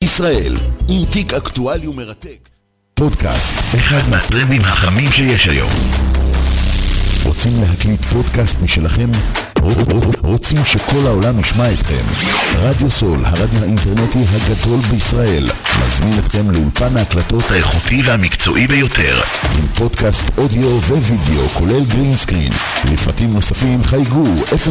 בישראל, עם תיק אקטואלי ומרתק. פודקאסט, אחד מהטרנדים החמים שיש היום. רוצים להקליט פודקאסט משלכם? רוצים שכל העולם ישמע אתכם? רדיו סול, הרדיו האינטרנטי הגדול בישראל, מזמין אתכם לאולפן ההקלטות האיכותי והמקצועי ביותר, עם פודקאסט אודיו ווידאו כולל גרין סקרין. לפרטים נוספים חייגו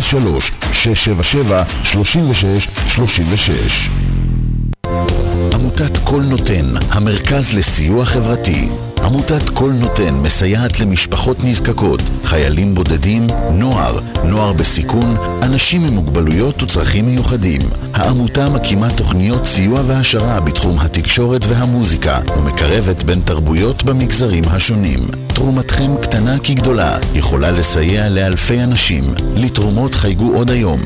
03-677-3636. עמותת כל נותן, המרכז לסיוע חברתי. עמותת כל נותן מסייעת למשפחות נזקקות, חיילים בודדים, נוער בסיכון, אנשים עם מוגבלויות וצרכים מיוחדים. העמותה מקימה תוכניות סיוע והשרה בתחום התקשורת והמוזיקה, ומקרבת בין תרבויות במגזרים השונים. תרומתכם קטנה כגדולה, יכולה לסייע לאלפי אנשים. לתרומות חייגו עוד היום,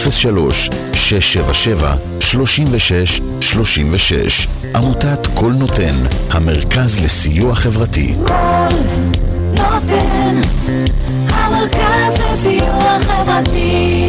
03-677-3636. עמותת כל נותן, המרכז לסיוע חברתי. כל נותן, המרכז לסיוע חברתי.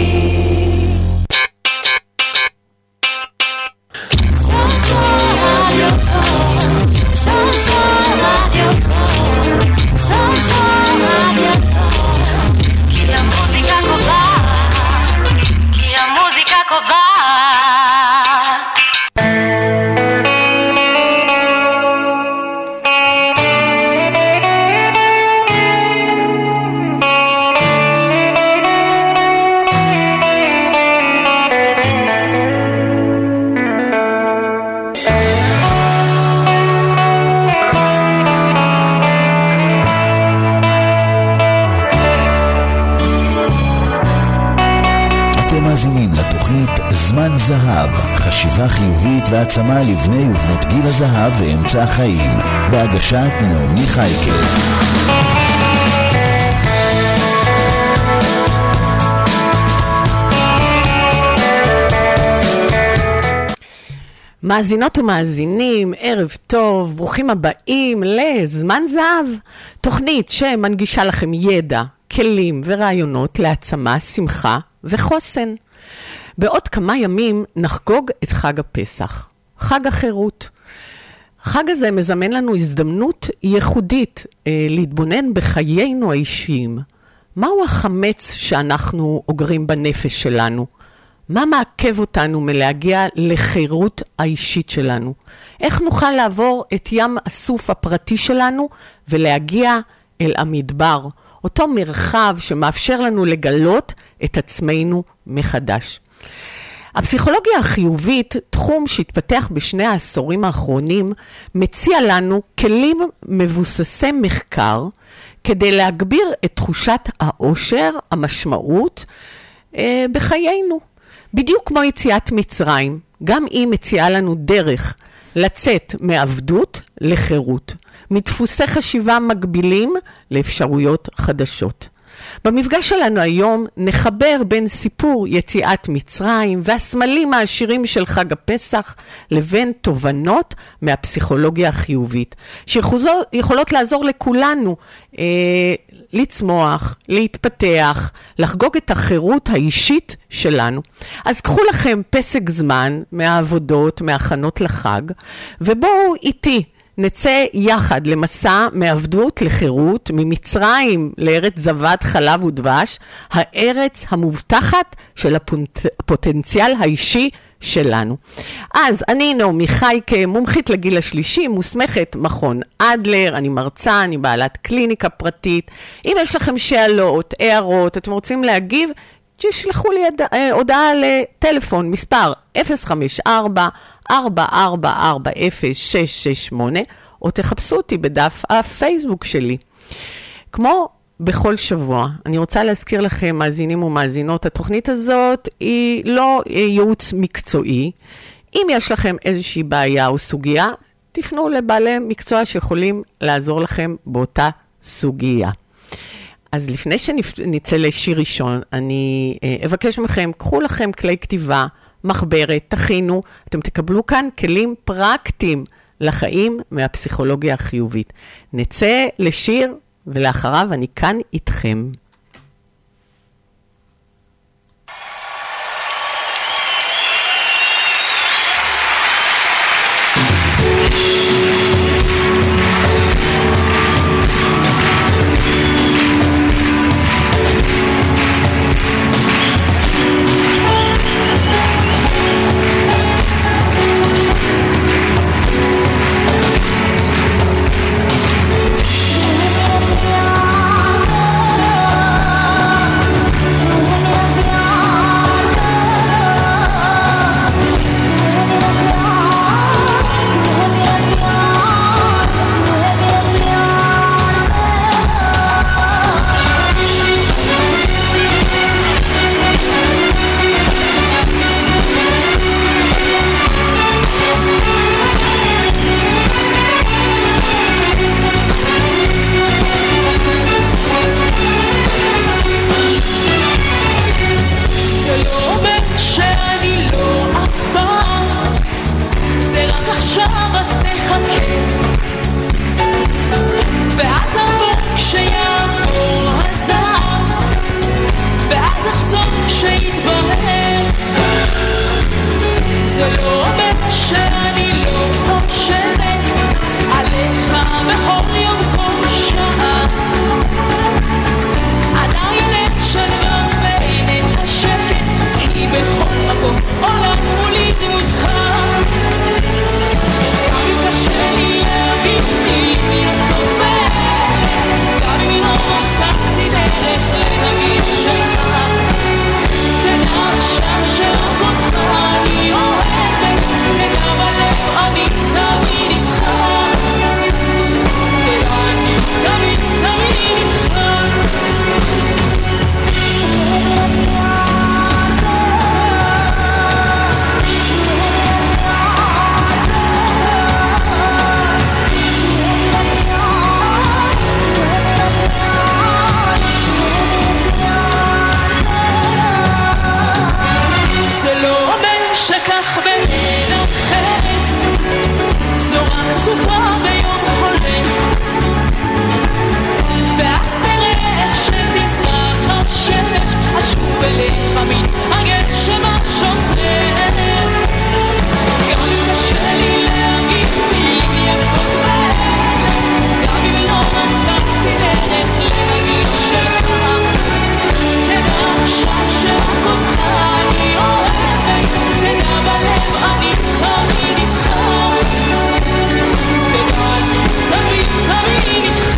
מאזינים לתוכנית זמן זהב, חשיבה חיובית והעצמה לבני ובנות גיל הזהב ואמצע החיים, בהגשת נעמי חייקה. מאזינות ומאזינים, ערב טוב, ברוכים הבאים לזמן זהב, תוכנית שמנגישה לכם ידע, כלים ורעיונות להעצמה, שמחה וחוסן. בעוד כמה ימים נחגוג את חג הפסח, חג החירות. החג הזה מזמן לנו הזדמנות ייחודית להתבונן בחיינו האישיים. מהו החמץ שאנחנו אוגרים בנפש שלנו? מה מעכב אותנו מלהגיע לחירות האישית שלנו? איך נוכל לעבור את ים הסוף הפרטי שלנו ולהגיע אל המדבר? אותו מרחב שמאפשר לנו לגלות את עצמנו מחדש. הפסיכולוגיה החיובית, תחום שהתפתח בשני העשורים האחרונים, מציע לנו כלים מבוססי מחקר כדי להגביר את תחושת העושר, המשמעות בחיינו. בדיוק כמו יציאת מצרים, גם היא מציעה לנו דרך לצאת מעבדות לחירות, מדפוסי חשיבה מגבילים לאפשרויות חדשות. במפגש שלנו היום נחבר בין סיפור יציאת מצרים והסמלים העשירים של חג הפסח לבין תובנות מהפסיכולוגיה החיובית, שיכולות לעזור לכולנו לצמוח, להתפתח, לחגוג את החירות האישית שלנו. אז קחו לכם פסק זמן מהעבודות, מהכנות לחג, ובואו איתי נצא יחד למסע מעבדות לחירות, ממצרים לארץ זבת חלב ודבש, הארץ המובטחת של הפוטנציאל האישי שלנו. אז אני נעמי חייקה, מומחית לגיל השלישי, מוסמכת מכון אדלר, אני מרצה, אני בעלת קליניקה פרטית. אם יש לכם שאלות, הערות, אתם רוצים להגיב, תשלחו לי הודעה לטלפון, מספר 054-4440-668, או תחפשו אותי בדף הפייסבוק שלי. כמו בכל שבוע, אני רוצה להזכיר לכם, מאזינים ומאזינות, התוכנית הזאת היא לא ייעוץ מקצועי. אם יש לכם איזושהי בעיה או סוגיה, תפנו לבעלי מקצוע שיכולים לעזור לכם באותה סוגיה. אז לפני שנצא לשיר ראשון, אני אבקש מכם, קחו לכם כלי כתיבה, מחברת, תכינו, אתם תקבלו כאן כלים פרקטיים לחיים מהפסיכולוגיה החיובית. נצא לשיר, ולאחריו אני כאן איתכם. עכשיו אז תחכה, ואז אבוא כשיעבור הזעם, ואז אחזור כשיתברר. זה לא אומר שאני לא חושבת עליך בכל יום כל שעה, עדיין אין שלום ואין את השקט, כי בכל מקום עולם מולי דמותך. גם אם קשה לי להבין מילים יפות באלה, גם אם לא מצאתי דרך להגיד שלך, תדע עכשיו שרק אותך אני אוהבת, תדע בלב אני תמיד איתך, תדע אני תמיד תמיד איתך. זה לא אומר שכך בין אחרת, זו רק סופה ביום חולף, ואז תראה איך שתזרח השמש, אשוב אליך מן הגשם השוטף. גם אם קשה לי להגיד מילים יפות באלה, גם אם לא מצאתי דרך להגיד שלך, תדע עכשיו שרק אותך אני אוהבת, תדע בלב אני תמיד איתך, תדע אני תמיד תמיד איתך.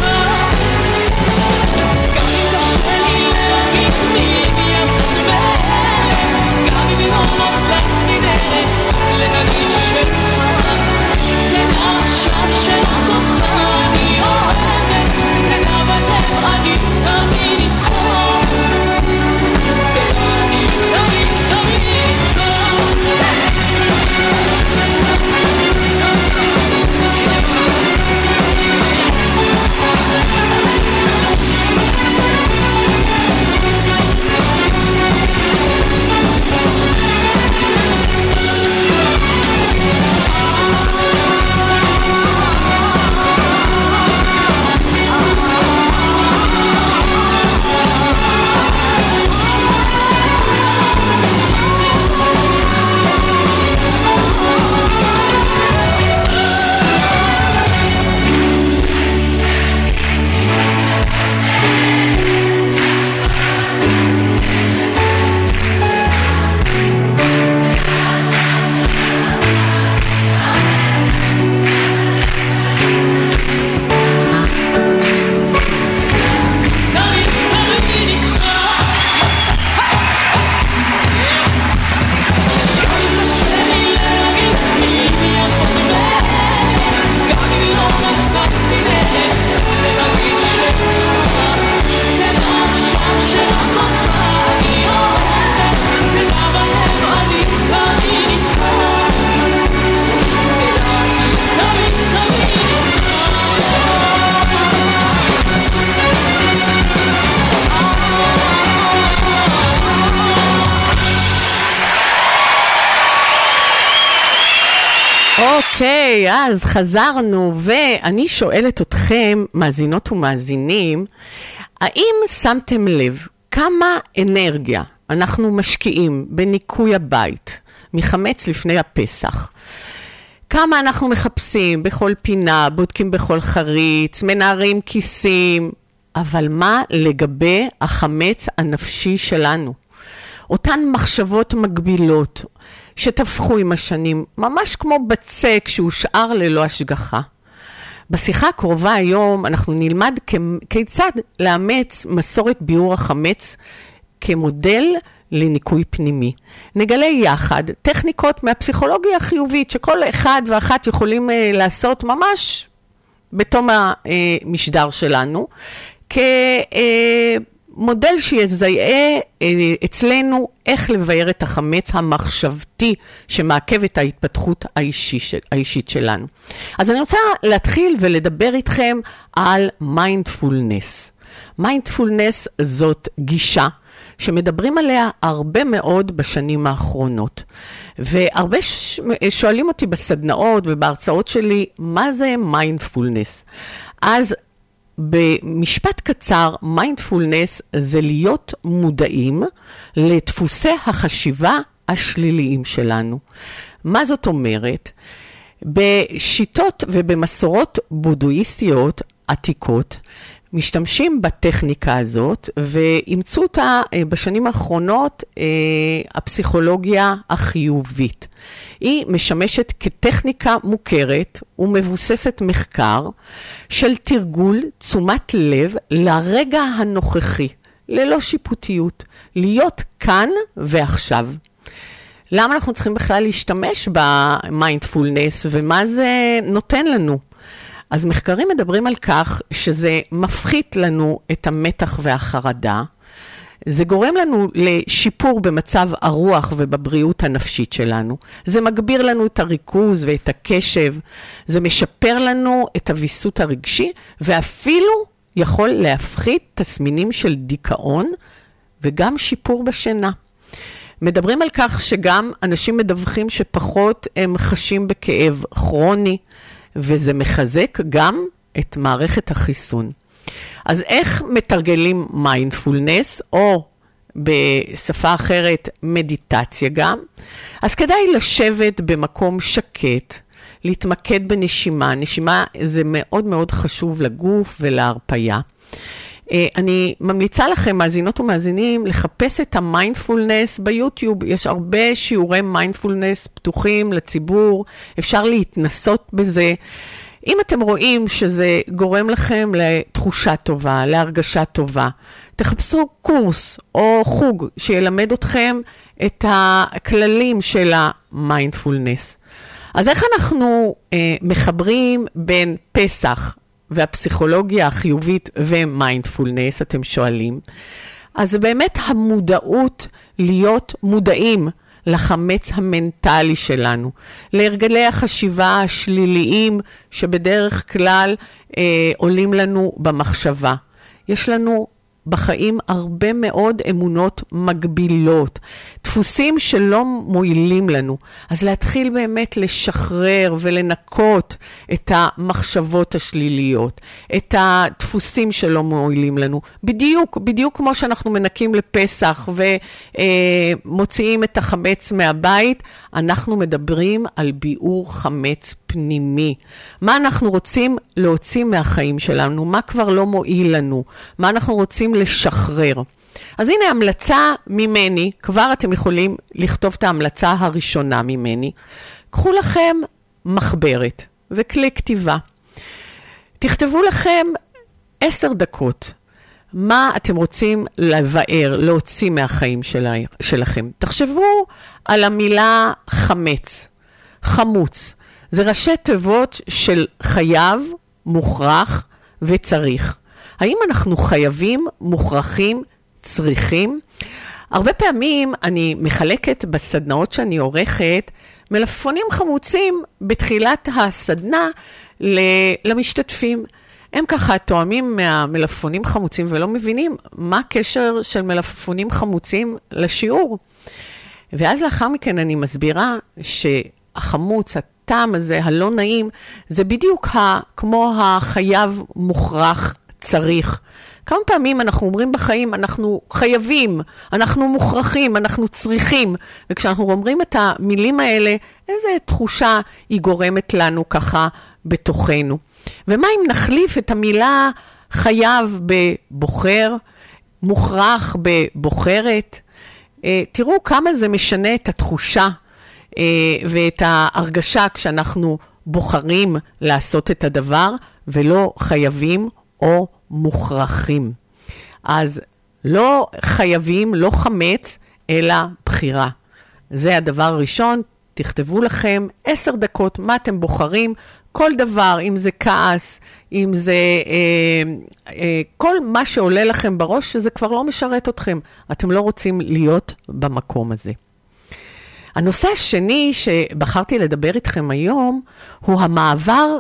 גם אם קשה לי להגיד מילים יפות באלה, גם אם לא מצאתי דרך להגיד שלך, תדע עכשיו שרק אותך אני אוהבת, תדע בלב אני תמיד איתך, תדע אני תמיד תמיד איתך. אוקיי, אז חזרנו, ואני שואלת אתכם, מאזינות ומאזינים, האם שמתם לב כמה אנרגיה אנחנו משקיעים בניקוי הבית מחמץ לפני הפסח? כמה אנחנו מחפשים בכל פינה, בודקים בכל חריץ, מנערים כיסים, אבל מה לגבי החמץ הנפשי שלנו? אותן מחשבות מגבילות שתפחו עם השנים, ממש כמו בצק שהושאר ללא השגחה. בשיחה הקרובה היום אנחנו נלמד כיצד לאמץ מסורת ביעור החמץ כמודל לניקוי פנימי. נגלה יחד טכניקות מהפסיכולוגיה החיובית שכל אחד ואחת יכולים לעשות ממש בתום המשדר שלנו, מודל שיזהה אצלנו איך לבאר את החמץ המחשבתי שמעכב את ההתפתחות האישית שלנו. אז אני רוצה להתחיל ולדבר איתכם על מיינדפולנס. מיינדפולנס זאת גישה שמדברים עליה הרבה מאוד בשנים האחרונות. והרבה שואלים אותי בסדנאות ובהרצאות שלי, מה זה מיינדפולנס? אז במשפט קצר, מיינדפולנס זה להיות מודעים לדפוסי החשיבה השליליים שלנו. מה זאת אומרת? בשיטות ובמסורות בודהיסטיות עתיקות, משתמשים בטכניקה הזאת, ואימצו אותה בשנים האחרונות הפסיכולוגיה החיובית. היא משמשת כטכניקה מוכרת ומבוססת מחקר של תרגול תשומת לב לרגע הנוכחי, ללא שיפוטיות, להיות כאן ועכשיו. למה אנחנו צריכים בכלל להשתמש במיינדפולנס ומה זה נותן לנו? אז מחקרים מדברים על כך שזה מפחית לנו את המתח והחרדה, זה גורם לנו לשיפור במצב הרוח ובבריאות הנפשית שלנו, זה מגביר לנו את הריכוז ואת הקשב, זה משפר לנו את הוויסות הרגשי, ואפילו יכול להפחית תסמינים של דיכאון וגם שיפור בשינה. מדברים על כך שגם אנשים מדווחים שפחות הם חשים בכאב כרוני, וזה מחזק גם את מערכת החיסון. אז איך מתרגלים מיינדפולנס, או בשפה אחרת מדיטציה גם? אז כדאי לשבת במקום שקט, להתמקד בנשימה. נשימה זה מאוד מאוד חשוב לגוף ולהרפיה. אני ממליצה לכם, מאזינות ומאזינים, לחפש את המיינדפולנס ביוטיוב. יש הרבה שיעורי מיינדפולנס פתוחים לציבור, אפשר להתנסות בזה. אם אתם רואים שזה גורם לכם לתחושה טובה, להרגשה טובה, תחפשו קורס או חוג שילמד אתכם את הכללים של המיינדפולנס. אז איך אנחנו מחברים בין פסח והפסיכולוגיה החיובית ומיינדפולנס, אתם שואלים? אז זה באמת המודעות להיות מודעים לחמץ המנטלי שלנו, להרגלי החשיבה השליליים שבדרך כלל עולים לנו במחשבה. יש לנו בחיים הרבה מאוד אמונות מגבילות, דפוסים שלא מועילים לנו. אז להתחיל באמת לשחרר ולנקות את המחשבות השליליות, את הדפוסים שלא מועילים לנו. בדיוק כמו שאנחנו מנקים לפסח ומוציאים את החמץ מהבית, אנחנו מדברים על ביעור חמץ פנימי. מה אנחנו רוצים להוציא מהחיים שלנו? מה כבר לא מועיל לנו? מה אנחנו רוצים לשחרר? אז הנה המלצה ממני, כבר אתם יכולים לכתוב את ההמלצה הראשונה ממני. קחו לכם מחברת וכלי כתיבה. תכתבו לכם 10 דקות. מה אתם רוצים לבאר, להוציא מהחיים שלכם? תחשבו על המילה חמץ, חמוץ. זה ראשי תיבות של חייב, מוכרח וצריך. האם אנחנו חייבים, מוכרחים, צריכים? הרבה פעמים אני מחלקת בסדנאות שאני עורכת, מלפפונים חמוצים בתחילת הסדנה למשתתפים. הם ככה תואמים מהמלפפונים חמוצים ולא מבינים מה הקשר של מלפפונים חמוצים לשיעור. ואז לאחר מכן אני מסבירה שהחמוץ, הטעם הזה, הלא נעים, זה בדיוק כמו החייב, מוכרח, צריך. כמה פעמים אנחנו אומרים בחיים, אנחנו חייבים, אנחנו מוכרחים, אנחנו צריכים, וכשאנחנו אומרים את המילים האלה, איזה תחושה היא גורמת לנו ככה בתוכנו. ומה אם נחליף את המילה חייב בבוחר, מוכרח בבוחרת? תראו כמה זה משנה את התחושה ואת ההרגשה כשאנחנו בוחרים לעשות את הדבר, ולא חייבים או מוכרחים. אז לא חייבים, לא חמץ, אלא בחירה. זה הדבר הראשון. תכתבו לכם 10 דקות מה אתם בוחרים, כל דבר, אם זה כעס, אם זה כל מה שעולה לכם בראש, שזה כבר לא משרת אתכם. אתם לא רוצים להיות במקום הזה. הנושא השני שבחרתי לדבר איתכם היום, הוא המעבר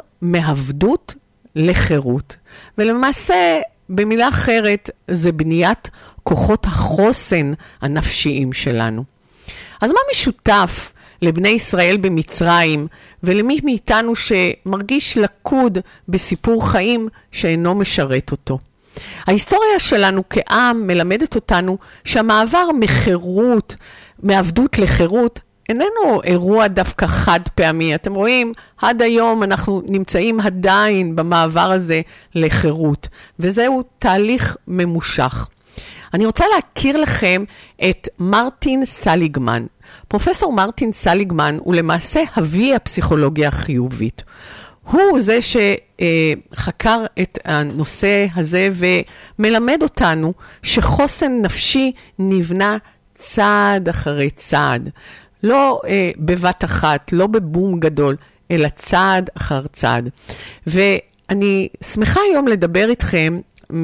מעבדות לחירות. ולמעשה, במילה אחרת, זה בניית כוחות החוסן הנפשיים שלנו. אז מה משותף לבני ישראל במצרים ולמי מאיתנו שמרגיש לקוד בסיפור חיים שאינו משרת אותו? ההיסטוריה שלנו כעם מלמדת אותנו שהמעבר מעבדות לחירות איננו אירוע דווקא חד פעמי. אתם רואים, עד היום אנחנו נמצאים עדיין במעבר הזה לחירות, וזהו תהליך ממושך. אני רוצה להכיר לכם את מרטין סליגמן. פרופסור מרטין סליגמן הוא למעשה אבי הפסיכולוגיה החיובית. הוא זה שחקר את הנושא הזה ומלמד אותנו שחוסן נפשי נבנה צעד אחרי צעד. לא בבת אחת, לא בבום גדול, אלא צעד אחר צעד. ואני שמחה היום לדבר איתכם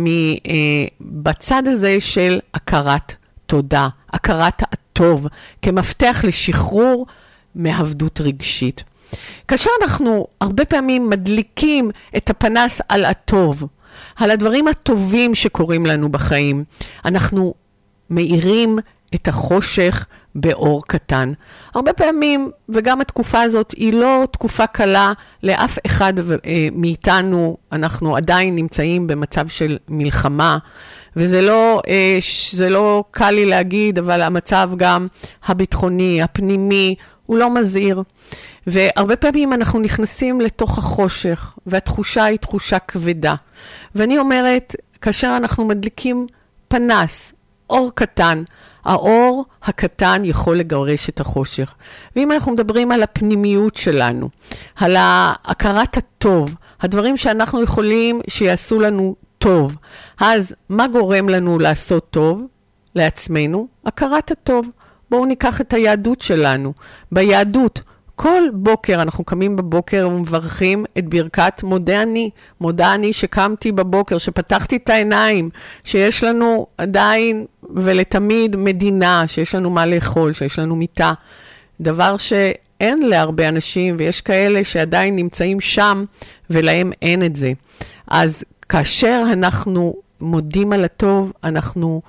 בצד הזה של הכרת תודה, הכרת הטוב, כמפתח לשחרור מעבדות רגשית. כאשר אנחנו הרבה פעמים מדליקים את הפנס על הטוב, על הדברים הטובים שקורים לנו בחיים, אנחנו מאירים את החושך באור קטן. הרבה פעמים, וגם התקופה הזאת היא לא תקופה קלה לאף אחד מאיתנו, אנחנו עדיין נמצאים במצב של מלחמה, וזה לא קל לי להגיד, אבל המצב גם הביטחוני, הפנימי, הוא לא מזהיר. והרבה פעמים אנחנו נכנסים לתוך החושך, והתחושה היא תחושה כבדה. ואני אומרת, כאשר אנחנו מדליקים פנס, אור קטן, האור הקטן יכול לגרש את החושך. ואם אנחנו מדברים על הפנימיות שלנו, על הכרת הטוב, הדברים שאנחנו יכולים שיעשו לנו טוב, אז מה גורם לנו לעשות טוב לעצמנו? הכרת הטוב. בואו ניקח את היהדות שלנו. ביהדות, כל בוקר אנחנו קמים בבוקר ומברכים את ברכת מודה אני. מודה אני שקמתי בבוקר, שפתחתי את העיניים, שיש לנו עדיין ולתמיד מדינה, שיש לנו מה לאכול, שיש לנו מיטה. דבר שאין להרבה אנשים, ויש כאלה שעדיין נמצאים שם ולהם אין את זה. אז כאשר אנחנו מודים על הטוב, אנחנו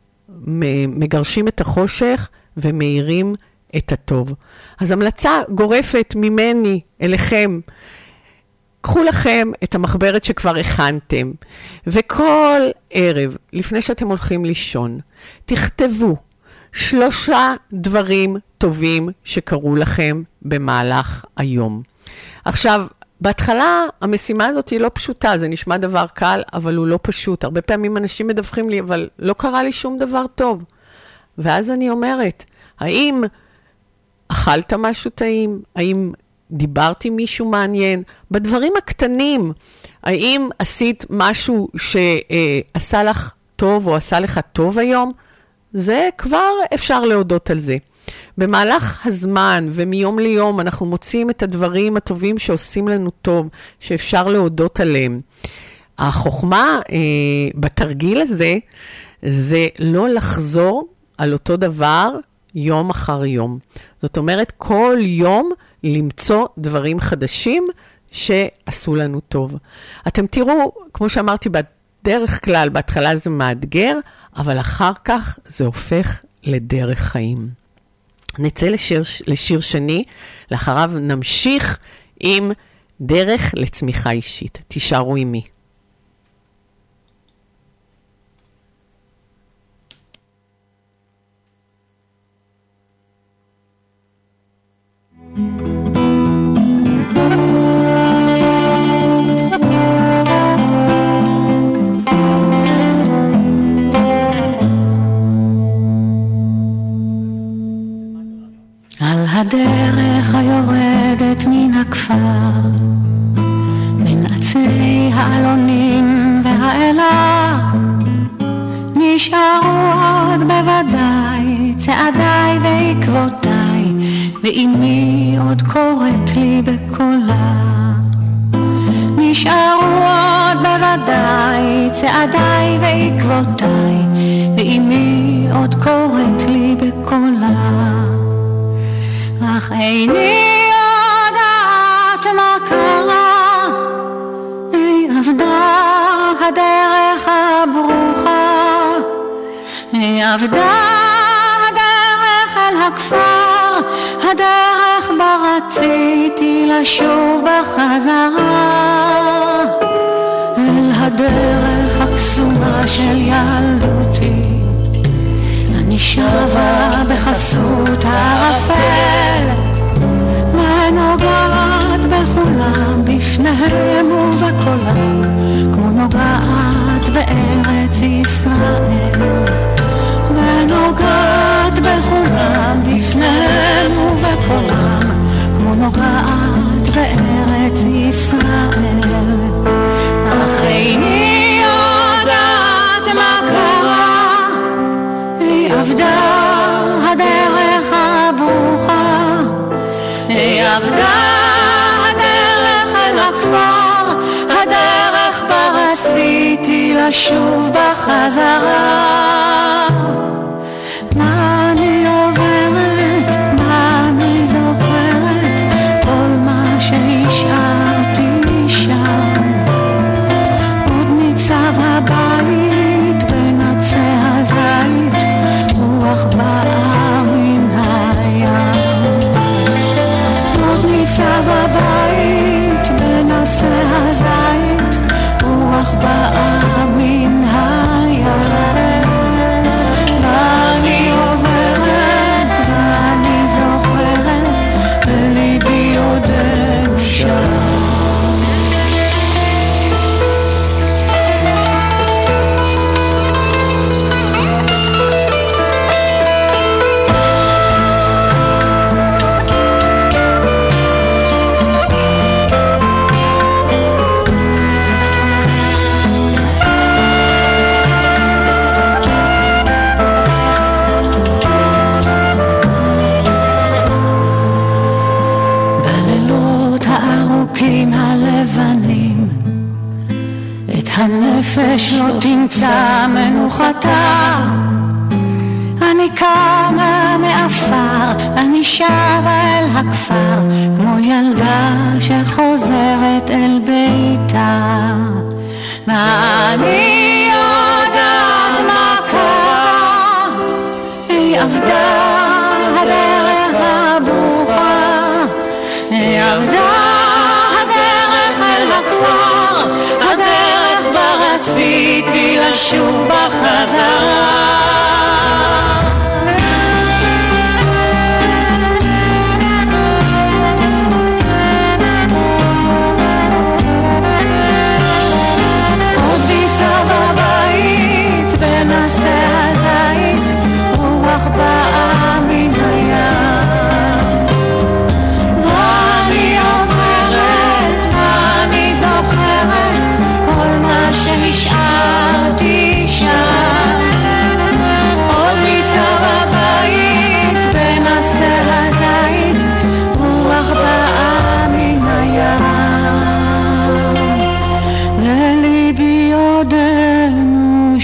מגרשים את החושך ומאירים את הטוב. אז המלצה גורפת ממני אליכם, קחו לכם את המחברת שכבר הכנתם, וכל ערב, לפני שאתם הולכים לישון, תכתבו 3 דברים טובים שקרו לכם במהלך היום. עכשיו, בהתחלה המשימה הזאת היא לא פשוטה, זה נשמע דבר קל, אבל הוא לא פשוט. הרבה פעמים אנשים מדווחים לי, אבל לא קרה לי שום דבר טוב. ואז אני אומרת, האם אכלת משהו טעים? האם דיברתי מישהו מעניין? בדברים הקטנים, האם עשית משהו שעשה לך טוב או עשה לך טוב היום? זה כבר אפשר להודות על זה. במהלך הזמן ומיום ליום אנחנו מוצאים את הדברים הטובים שעושים לנו טוב, שאפשר להודות עליהם. החוכמה בתרגיל הזה, זה לא לחזור על אותו דבר יום אחר יום. זאת אומרת, כל יום למצוא דברים חדשים שעשו לנו טוב. אתם תראו, כמו שאמרתי, בדרך כלל, בהתחלה זה מאתגר, אבל אחר כך זה הופך לדרך חיים. נצא לשיר שני, לאחריו נמשיך עם דרך לצמיחה אישית. תישארו עימי. על הדרך היורדת מן הכפר, בין עצי העלונים והאלה, נשארו עוד בוודאי צעדיי ועקבותיי, ואמי עוד קוראת לי בקולה. נשארו עוד בוודאי צעדיי ועקבותיי, ואמי עוד קוראת לי בקולה. אך איני יודעת מה קרה, אי עבדה הדרך הברוכה, אבדה הדרך אל הכפר, הדרך בה רציתי לשוב בחזרה, אל הדרך הקסומה של ילדותי. אני שבה בחסות הערפל, ונוגעת בכולם, בפניהם ובקולם, כמו נוגעת בארץ ישראל. ונוגעת בכולם, בפניהם ובקולם, כמו נוגעת בארץ ישראל. אך איני יודעת מה קרה, היא עבדה הדרך הברוכה, היא עבדה הדרך אל הכפר, הדרך בה רציתי לשוב בחזרה. מה אני עוברת, מה אני זוכרת, כל מה שהשארתי שם. עוד ניצב הבית בין עצי הזית, רוח באה מן הים. עוד ניצב הבית בין עצי הזית, רוח באה מן הים. ואני עוברת ואני זוכרת, וליבי עודנו שם. הלבנים את הנפש לא תמצא מנוחתה. אני קמה מאפר, אני שבה אל הכפר, כמו ילדה שחוזרת אל ביתה. ואני יודעת מה קרה, היא עבדה הדרך הברוכה, היא עבדה הדרך בה רציתי לשוב בחזרה. עוד ניצב הבית בין עצי הזית, רוח באה מן הים. ואני עוברת ואני זוכרת כל מה שנשארתי שם. עוד ניצב הבית בין עצי הזית, רוח באה מן הים, וליבי עודנו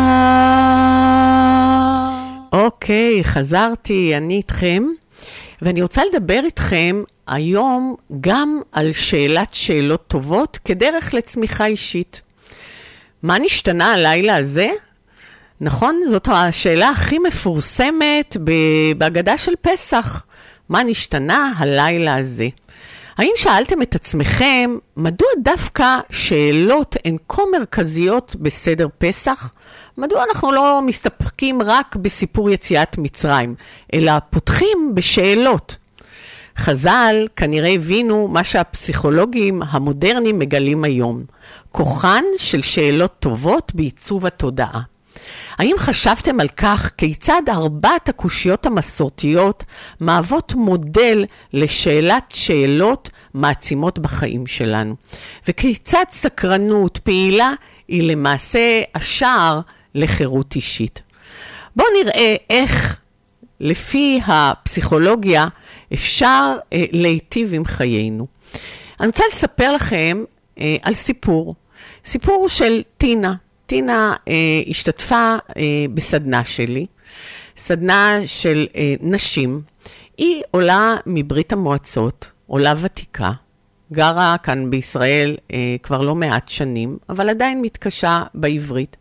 שם. אוקיי, חזרתי, אני איתכם, ואני רוצה לדבר איתכם היום גם על שאלת שאלות טובות כדרך לצמיחה אישית. מה נשתנה הלילה הזה? נכון, זאת השאלה הכי מפורסמת בהגדה של פסח. מה נשתנה הלילה הזה? האם שאלתם את עצמכם, מדוע דווקא שאלות הן כה מרכזיות בסדר פסח? מדוע אנחנו לא מסתפקים רק בסיפור יציאת מצרים, אלא פותחים בשאלות? חז"ל כנראה הבינו מה שהפסיכולוגים המודרניים מגלים היום, כוחן של שאלות טובות בעיצוב התודעה. האם חשבתם על כך כיצד 4 הקושיות המסורתיות מהוות מודל לשאלת שאלות מעצימות בחיים שלנו? וכיצד סקרנות פעילה היא למעשה השער לחירות אישית? בואו נראה איך לפי הפסיכולוגיה אפשר להיטיב עם חיינו. אני רוצה לספר לכם על סיפור של טינה. טינה השתתפה בסדנה שלי, סדנה של נשים. היא עולה מברית המועצות, עולה ותיקה, גרה כאן בישראל כבר לא מעט שנים, אבל עדיין מתקשה בעברית.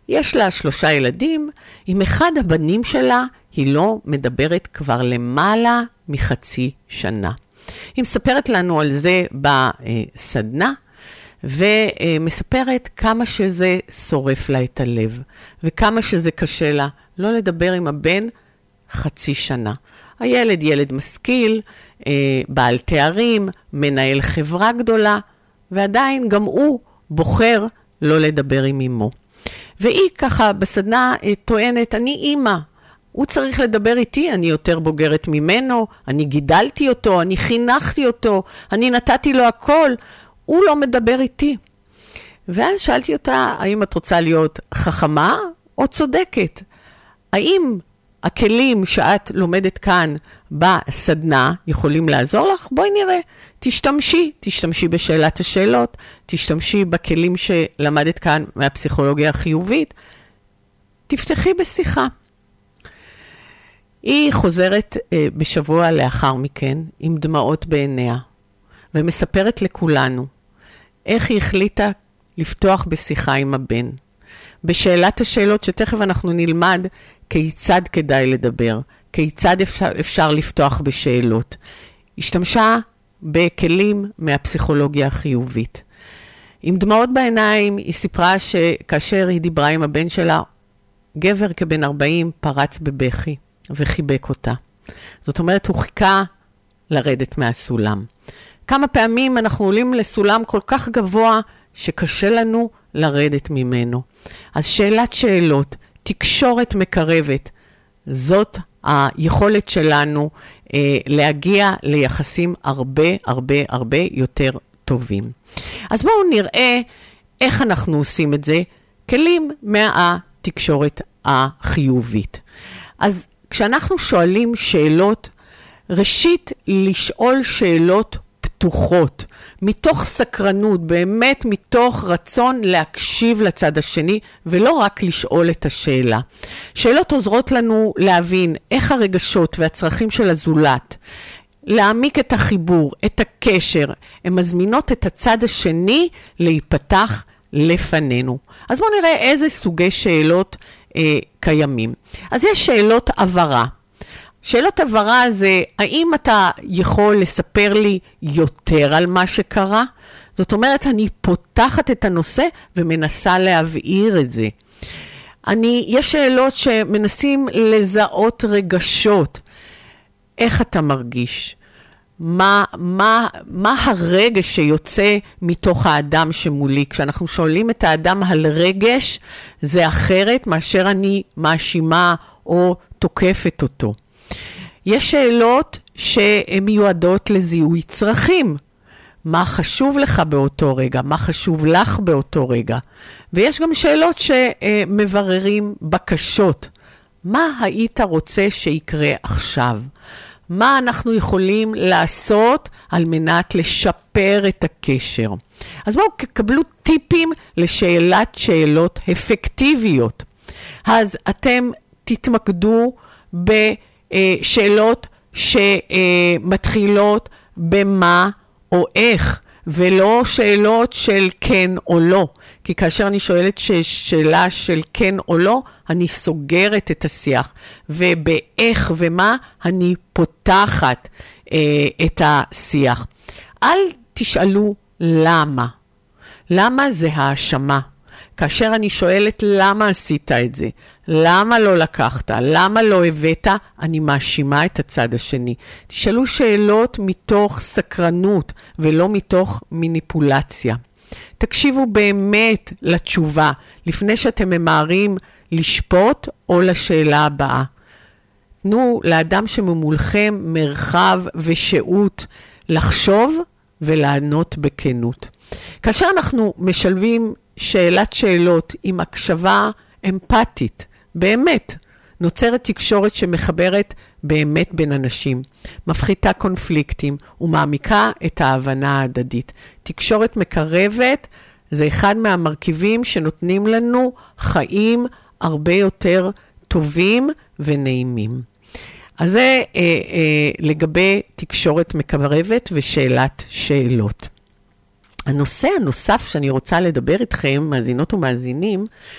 יש לה 3 ילדים, עם אחד הבנים שלה היא לא מדברת כבר למעלה מחצי שנה. היא מספרת לנו על זה בסדנה, ומספרת כמה שזה שורף לה את הלב, וכמה שזה קשה לה לא לדבר עם הבן חצי שנה. הילד ילד משכיל, בעל תארים, מנהל חברה גדולה, ועדיין גם הוא בוחר לא לדבר עם אמו. והיא ככה בסדנה טוענת, אני אימא, הוא צריך לדבר איתי, אני יותר בוגרת ממנו, אני גידלתי אותו, אני חינכתי אותו, אני נתתי לו הכל, הוא לא מדבר איתי. ואז שאלתי אותה, האם את רוצה להיות חכמה או צודקת? האם הכלים שאת לומדת כאן בסדנה יכולים לעזור לך? בואי נראה. תשתמשי בשאלת השאלות, תשתמשי בכלים שלמדת כאן מהפסיכולוגיה החיובית, תפתחי בשיחה. היא חוזרת בשבוע לאחר מכן עם דמעות בעיניה, ומספרת לכולנו איך היא החליטה לפתוח בשיחה עם הבן. בשאלת השאלות שתכף אנחנו נלמד כיצד כדאי לדבר, כיצד אפשר לפתוח בשאלות. השתמשה בכלים מהפסיכולוגיה החיובית. עם דמעות בעיניים היא סיפרה שכאשר היא דיברה עם הבן שלה, גבר כבן 40 פרץ בבכי וחיבק אותה. זאת אומרת, הוא חיכה לרדת מהסולם. כמה פעמים אנחנו עולים לסולם כל כך גבוה שקשה לנו לרדת ממנו. אז שאלת שאלות, תקשורת מקרבת, זאת היכולת שלנו להגיע ליחסים הרבה יותר טובים. אז בואו נראה איך אנחנו עושים את זה, כלים מהתקשורת החיובית. אז כשאנחנו שואלים שאלות, ראשית לשאול שאלות פתוחות, מתוך סקרנות, באמת מתוך רצון להקשיב לצד השני, ולא רק לשאול את השאלה. שאלות עוזרות לנו להבין איך הרגשות והצרכים של הזולת, להעמיק את החיבור, את הקשר, הן מזמינות את הצד השני להיפתח לפנינו. אז בואו נראה איזה סוגי שאלות קיימים. אז יש שאלות עברה. שאלות עברה זה, האם אתה יכול לספר לי יותר על מה שקרה? זאת אומרת, אני פותחת את הנושא ומנסה להבהיר את זה. יש שאלות שמנסים לזהות רגשות. איך אתה מרגיש? מה הרגש שיוצא מתוך האדם שמולי? כשאנחנו שואלים את האדם על רגש, זה אחרת מאשר אני מאשימה או תוקפת אותו. יש שאלות שהן מיועדות לזיהוי צרכים. מה חשוב לך באותו רגע? מה חשוב לך באותו רגע? ויש גם שאלות שמבררים בקשות. מה היית רוצה שיקרה עכשיו? מה אנחנו יכולים לעשות על מנת לשפר את הקשר? אז בואו קבלו טיפים לשאלת שאלות אפקטיביות. אז אתם תתמקדו בשאלות שמתחילות במה או איך, ולא שאלות של כן או לא. כי כאשר אני שואלת שאלה של כן או לא, אני סוגרת את השיח. ובאיך ומה אני פותחת את השיח. אל תשאלו למה. למה זה האשמה. כאשר אני שואלת למה עשית את זה, למה לא לקחת, למה לא הבאת, אני מאשימה את הצד השני. תשאלו שאלות מתוך סקרנות ולא מתוך מניפולציה. תקשיבו באמת לתשובה, לפני שאתם ממהרים לשפוט או לשאלה הבאה. תנו לאדם שממולכם מרחב ושהות לחשוב ולענות בכנות. כאשר אנחנו משלבים שאלת שאלות עם הקשבה אמפתית, באמת, נוצרת תקשורת שמחברת באמת בין אנשים, מפחיתה קונפליקטים ומעמיקה את ההבנה ההדדית. תקשורת מקרבת זה אחד מהמרכיבים שנותנים לנו חיים הרבה יותר טובים ונעימים. אז זה לגבי תקשורת מקרבת ושאלת שאלות. הנושא הנוסף שאני רוצה לדבר איתכם, מאזינות ומאזינים,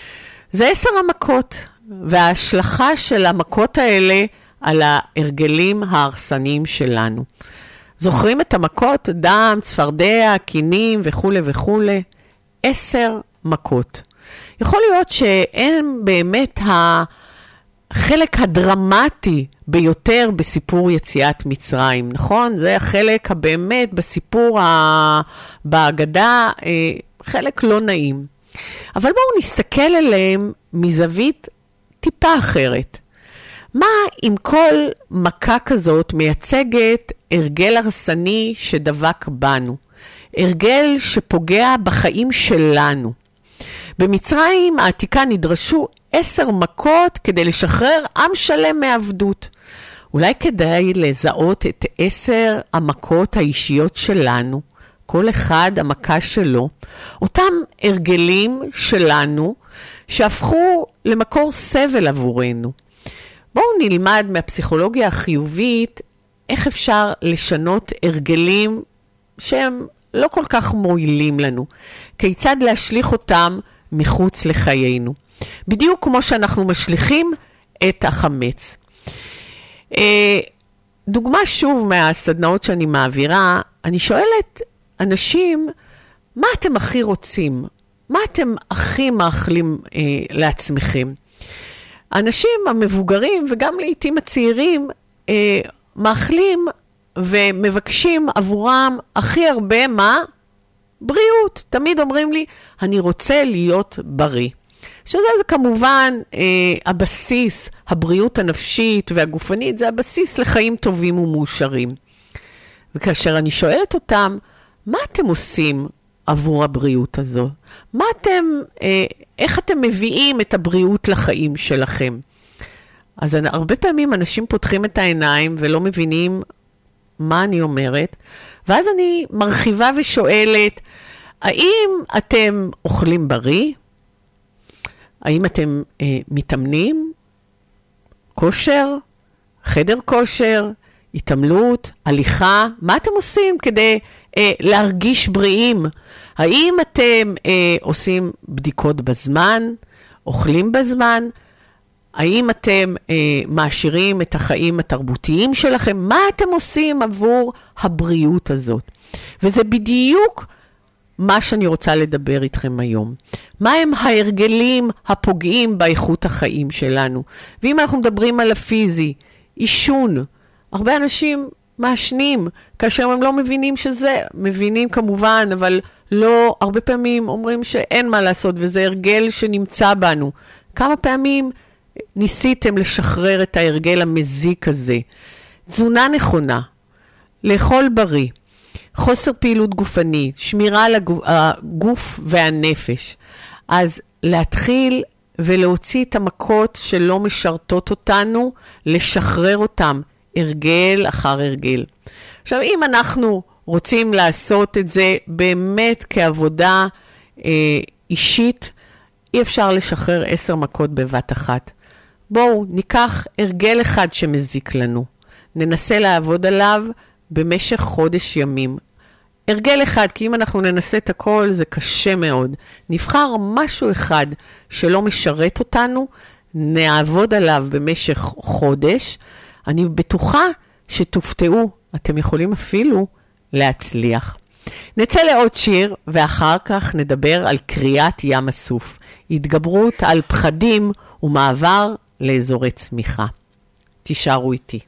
זה 10 המכות, וההשלכה של המכות האלה על ההרגלים ההרסניים שלנו. זוכרים את המכות? דם, צפרדע, קינים וכו' וכו'. 10 מכות. יכול להיות שאין באמת החלק הדרמטי ביותר בסיפור יציאת מצרים, נכון? זה החלק הבאמת בסיפור בהגדה, חלק לא נעים. אבל בואו נסתכל עליהם מזווית טיפה אחרת. מה אם כל מכה כזאת מייצגת הרגל הרסני שדבק בנו? הרגל שפוגע בחיים שלנו. במצרים העתיקה נדרשו 10 מכות כדי לשחרר עם שלם מעבדות. אולי כדאי לזהות את 10 המכות האישיות שלנו, כל אחד המכה שלו, אותם הרגלים שלנו שהפכו למקור סבל עבורנו. בואו נלמד מהפסיכולוגיה החיובית איך אפשר לשנות הרגלים שהם לא כל כך מועילים לנו, כיצד להשליך אותם מחוץ לחיינו. בדיוק כמו שאנחנו משליכים את החמץ. דוגמה שוב מהסדנאות שאני מעבירה, אני שואלת אנשים, מה אתם הכי רוצים? מה אתם הכי מאחלים לעצמכם? האנשים המבוגרים וגם לעתים הצעירים מאחלים ומבקשים עבורם הכי הרבה מה? בריאות. תמיד אומרים לי, אני רוצה להיות בריא. שזה זה כמובן הבסיס, הבריאות הנפשית והגופנית, זה הבסיס לחיים טובים ומאושרים. וכאשר אני שואלת אותם, מה אתם עושים עבור הבריאות הזו? איך אתם מביאים את הבריאות לחיים שלכם? אז הרבה פעמים אנשים פותחים את העיניים ולא מבינים מה אני אומרת, ואז אני מרחיבה ושואלת, האם אתם אוכלים בריא? האם אתם מתאמנים? כושר? חדר כושר? התעמלות? הליכה? מה אתם עושים כדי להרגיש בריאים? האם אתם עושים בדיקות בזמן? אוכלים בזמן? האם אתם מעשירים את החיים התרבותיים שלכם? מה אתם עושים עבור הבריאות הזאת? וזה בדיוק מה שאני רוצה לדבר איתכם היום. מה הם ההרגלים הפוגעים באיכות החיים שלנו? ואם אנחנו מדברים על הפיזי, עישון, הרבה אנשים מעשנים, כאשר הם לא מבינים שזה, מבינים כמובן, אבל לא, הרבה פעמים אומרים שאין מה לעשות, וזה הרגל שנמצא בנו. כמה פעמים ניסיתם לשחרר את ההרגל המזיק הזה? תזונה נכונה, לאכול בריא, חוסר פעילות גופנית, שמירה על הגוף והנפש. אז להתחיל ולהוציא את המכות שלא משרתות אותנו, לשחרר אותם, הרגל אחר הרגל. עכשיו, אם אנחנו רוצים לעשות את זה באמת כעבודה אישית, אי אפשר לשחרר 10 מכות בבת אחת. בואו ניקח הרגל אחד שמזיק לנו. ננסה לעבוד עליו במשך חודש ימים. הרגל אחד, כי אם אנחנו ננסה את הכל, זה קשה מאוד. נבחר משהו אחד שלא משרת אותנו, נעבוד עליו במשך חודש. אני בטוחה שתופתעו, אתם יכולים אפילו להצליח. נצא לעוד שיר, ואחר כך נדבר על קריאת ים הסוף, התגברות על פחדים ומעבר לאזורי צמיחה. תישארו איתי.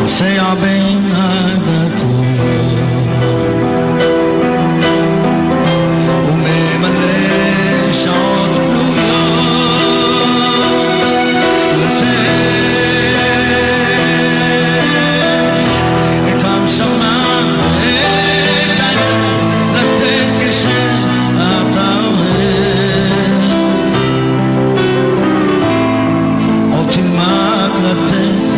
נוסע בין הדקויות וממלא שעות פנויות לתת את הנשמה ואת הלב לתת כשאתה אוהב עוד תלמד לתת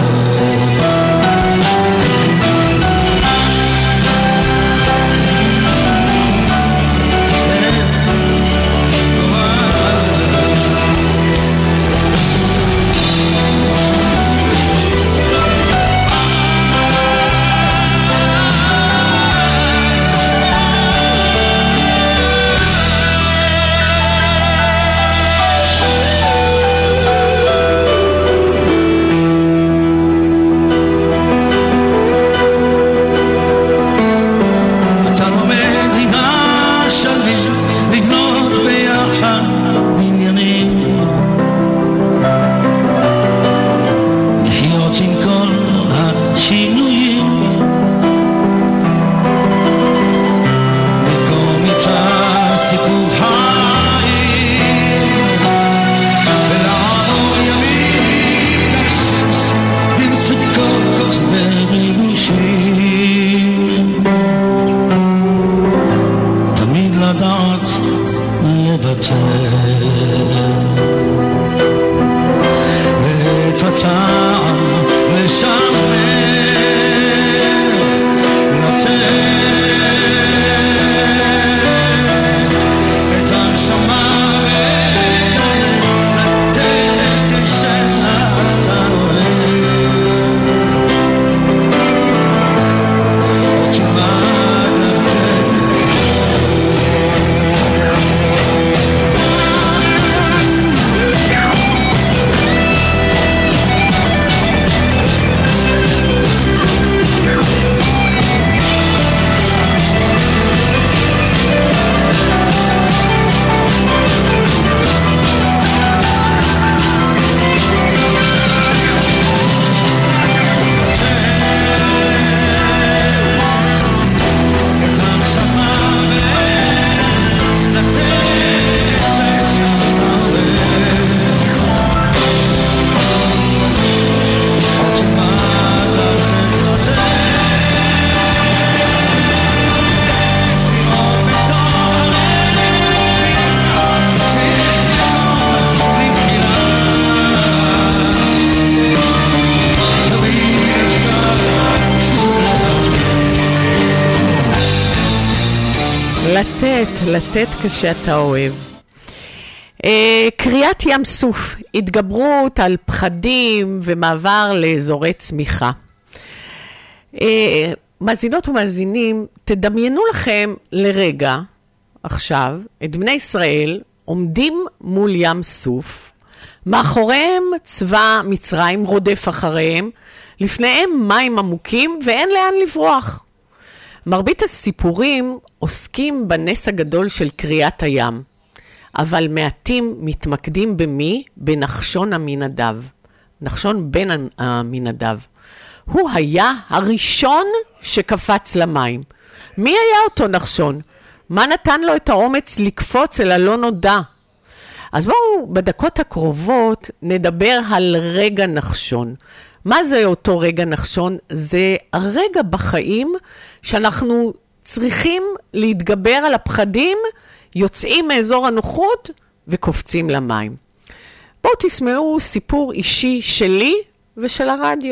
לתת כשאתה אוהב. קריאת ים סוף, התגברות על פחדים ומעבר לאזורי צמיחה. מאזינות ומאזינים, תדמיינו לכם לרגע, עכשיו, את בני ישראל עומדים מול ים סוף, מאחוריהם צבא מצרים רודף אחריהם, לפניהם מים עמוקים ואין לאן לברוח. מרבית הסיפורים עוסקים בנס הגדול של קריאת הים, אבל מעטים מתמקדים במי? בנחשון עמינדב. נחשון בן עמינדב. הוא היה הראשון שקפץ למים. מי היה אותו נחשון? מה נתן לו את האומץ לקפוץ אל הלא נודע? אז בואו בדקות הקרובות נדבר על רגע נחשון. מה זה אותו רגע נחשון? זה הרגע בחיים שאנחנו צריכים להתגבר על הפחדים, יוצאים מאזור הנוחות וקופצים למים. בואו תשמעו סיפור אישי שלי ושל הרדיו.